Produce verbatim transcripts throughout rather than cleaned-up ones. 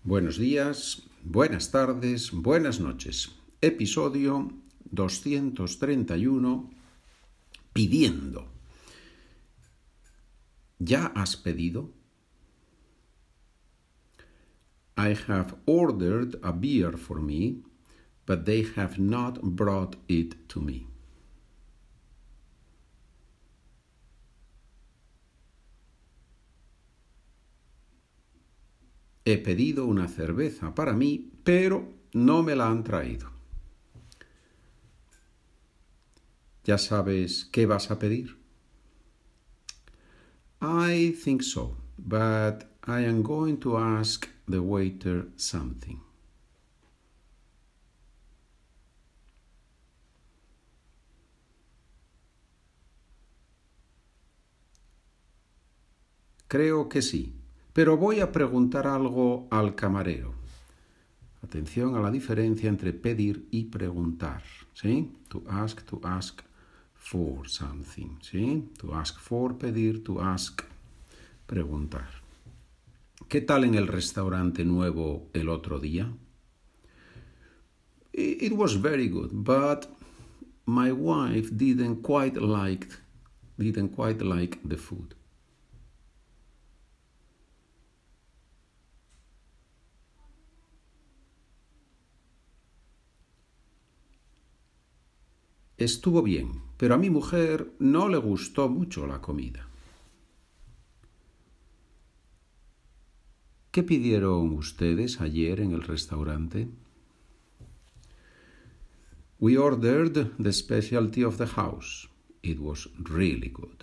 Buenos días, buenas tardes, buenas noches. Episodio doscientos treinta y uno, pidiendo. ¿Ya has pedido? I have ordered a beer for me, but they have not brought it to me. He pedido una cerveza para mí, pero no me la han traído. ¿Ya sabes qué vas a pedir? I think so, but I am going to ask the waiter something. Creo que sí, pero voy a preguntar algo al camarero. Atención a la diferencia entre pedir y preguntar, ¿sí? To ask, to ask for something, ¿sí? To ask for, pedir, to ask, preguntar. ¿Qué tal en el restaurante nuevo el otro día? It was very good, but my wife didn't quite like, didn't quite like the food. Estuvo bien, pero a mi mujer no le gustó mucho la comida. ¿Qué pidieron ustedes ayer en el restaurante? We ordered the specialty of the house. It was really good.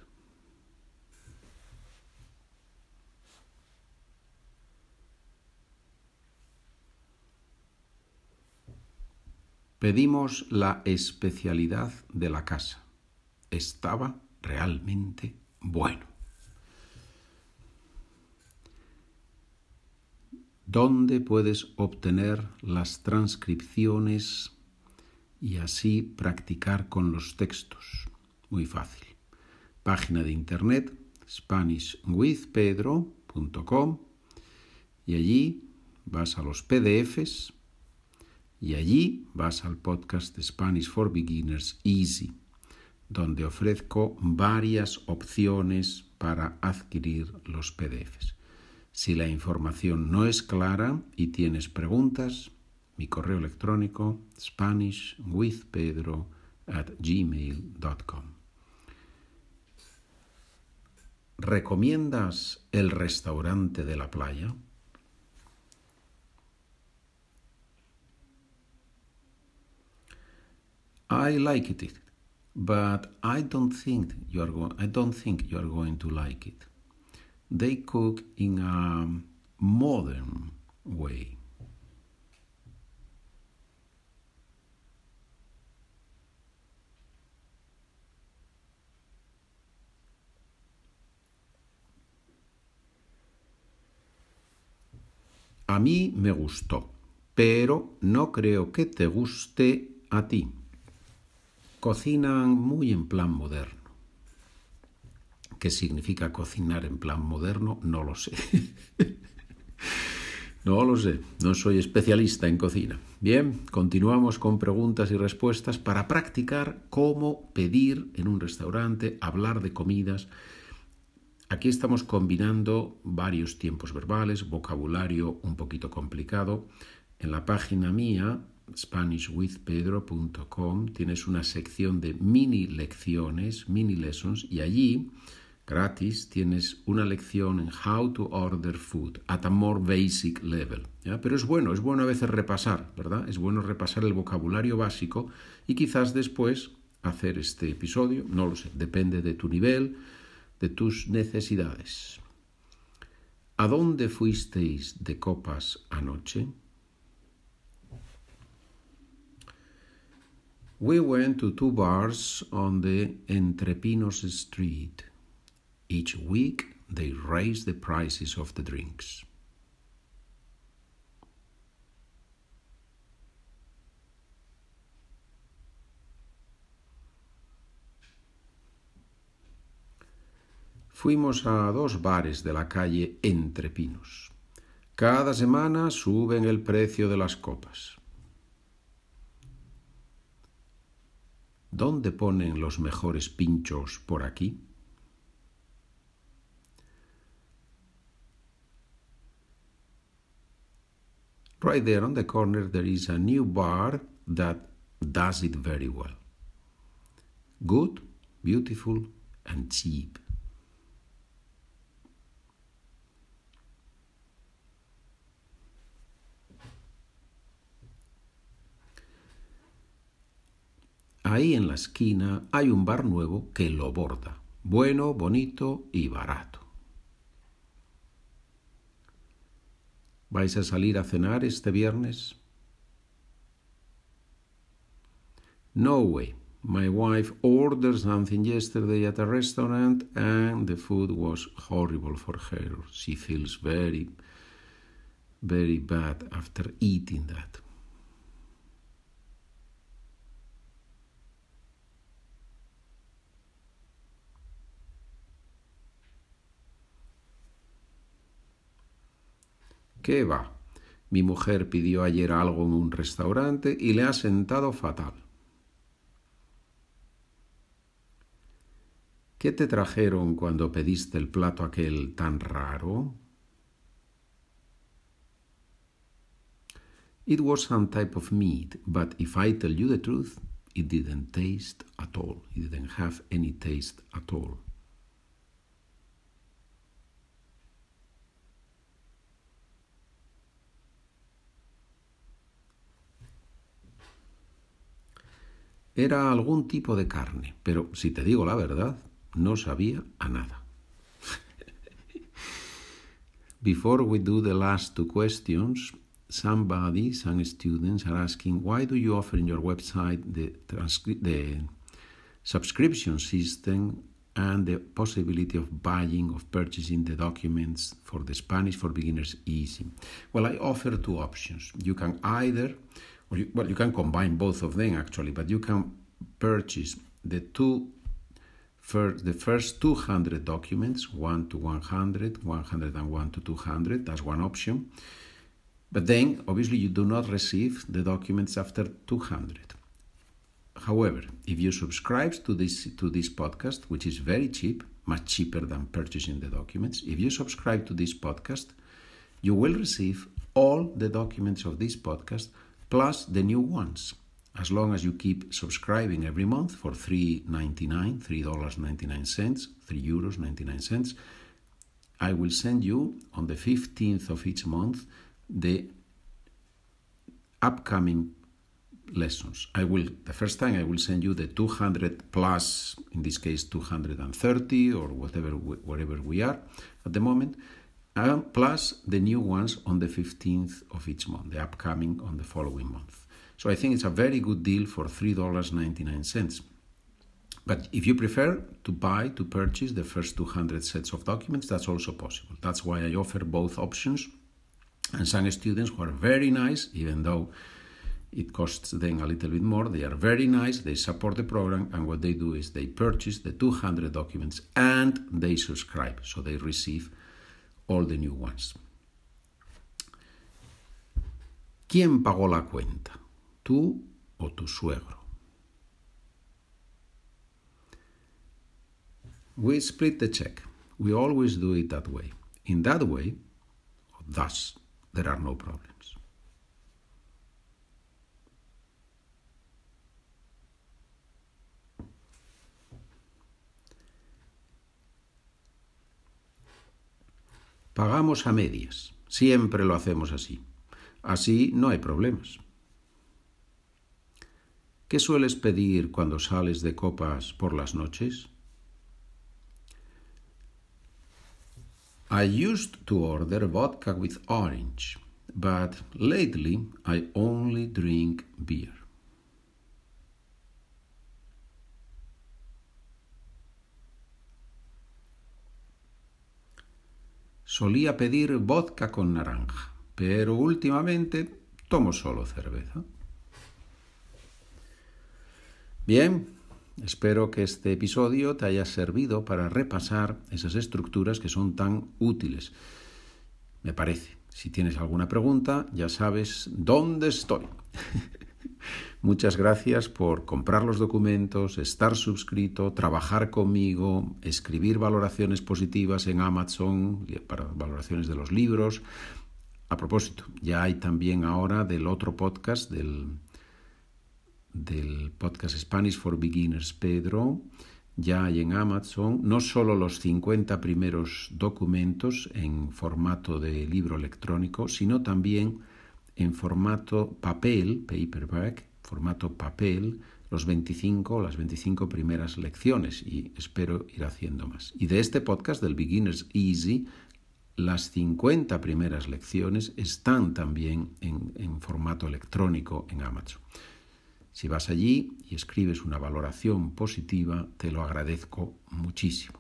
Pedimos la especialidad de la casa. Estaba realmente bueno. ¿Dónde puedes obtener las transcripciones y así practicar con los textos? Muy fácil. Página de internet spanish with pedro punto com y allí vas a los P D Fs y allí vas al podcast de Spanish for Beginners Easy, donde ofrezco varias opciones para adquirir los P D Fs. Si la información no es clara y tienes preguntas, mi correo electrónico spanish with pedro at gmail dot com. ¿Recomiendas el restaurante de la playa? I like it, but I don't think you are go- I don't think you are going to like it. They cook in a modern way. A mí me gustó, pero no creo que te guste a ti. Cocinan muy en plan moderno. ¿Qué significa cocinar en plan moderno? No lo sé. No lo sé, no soy especialista en cocina. Bien, continuamos con preguntas y respuestas para practicar cómo pedir en un restaurante, hablar de comidas. Aquí estamos combinando varios tiempos verbales, vocabulario un poquito complicado. En la página mía, spanish with pedro punto com, tienes una sección de mini lecciones, mini lessons, y allí, gratis, tienes una lección en how to order food at a more basic level. ¿Ya? Pero es bueno, es bueno a veces repasar, ¿verdad? Es bueno repasar el vocabulario básico y quizás después hacer este episodio, no lo sé, depende de tu nivel, de tus necesidades. ¿A dónde fuisteis de copas anoche? We went to two bars on the Entre Pinos Street. Each week they raise the prices of the drinks. Fuimos a dos bares de la calle Entre Pinos. Cada semana suben el precio de las copas. ¿Dónde ponen los mejores pinchos por aquí? Right there on the corner there is a new bar that does it very well. Good, beautiful, and cheap. Ahí en la esquina hay un bar nuevo que lo borda. Bueno, bonito y barato. ¿Vais a salir a cenar este viernes? No way. My wife ordered something yesterday at a restaurant and the food was horrible for her. She feels very, very bad after eating that. ¿Qué va? Mi mujer pidió ayer algo en un restaurante y le ha sentado fatal. ¿Qué te trajeron cuando pediste el plato aquel tan raro? It was some type of meat, but if I tell you the truth, it didn't taste at all. It didn't have any taste at all. Era algún tipo de carne, pero si te digo la verdad, no sabía a nada. Before we do the last two questions, somebody, some students are asking, why do you offer in your website the, transcri- the subscription system and the possibility of buying, of purchasing the documents for the Spanish for Beginners Easy? Well, I offer two options. You can either, or you, well, you can combine both of them actually, but you can purchase the two first, the first two hundred documents, one to one hundred, one hundred one to two hundred, that's one option. But then, obviously, you do not receive the documents after two hundred. However, if you subscribe to this to this podcast, which is very cheap, much cheaper than purchasing the documents, if you subscribe to this podcast, you will receive all the documents of this podcast plus the new ones, as long as you keep subscribing every month for three dollars and ninety-nine cents, three dollars and ninety-nine cents, three euros ninety-nine cents. I will send you on the fifteenth of each month the upcoming lessons. I will, the first time I will send you the two hundred plus, in this case two hundred thirty or whatever, wherever we are at the moment, uh, plus the new ones on the fifteenth of each month, the upcoming on the following month. So I think it's a very good deal for three dollars and ninety-nine cents. But if you prefer to buy, to purchase the first two hundred sets of documents, that's also possible. That's why I offer both options. And some students who are very nice, even though it costs them a little bit more, they are very nice, they support the program, and what they do is they purchase the two hundred documents and they subscribe, so they receive all the new ones. ¿Quién pagó la cuenta? ¿Tú o tu suegro? We split the check. We always do it that way. In that way, thus, there are no problems. Pagamos a medias. Siempre lo hacemos así. Así no hay problemas. ¿Qué sueles pedir cuando sales de copas por las noches? I used to order vodka with orange, but lately I only drink beer. Solía pedir vodka con naranja, pero últimamente tomo solo cerveza. Bien, espero que este episodio te haya servido para repasar esas estructuras que son tan útiles, me parece, Si tienes alguna pregunta, ya sabes dónde estoy. Muchas gracias por comprar los documentos, estar suscrito, trabajar conmigo, escribir valoraciones positivas en Amazon para valoraciones de los libros. A propósito, ya hay también ahora del otro podcast, del, del podcast Spanish for Beginners, Pedro, ya hay en Amazon no solo los cincuenta primeros documentos en formato de libro electrónico, sino también en formato papel, paperback, formato papel, los veinticinco, las veinticinco primeras lecciones, y espero ir haciendo más. Y de este podcast, del Beginner's Easy, las cincuenta primeras lecciones están también en, en formato electrónico en Amazon. Si vas allí y escribes una valoración positiva, te lo agradezco muchísimo.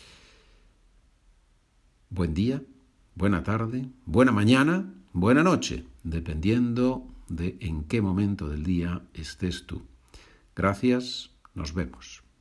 Buen día, buena tarde, buena mañana, buena noche, dependiendo de en qué momento del día estés tú. Gracias, nos vemos.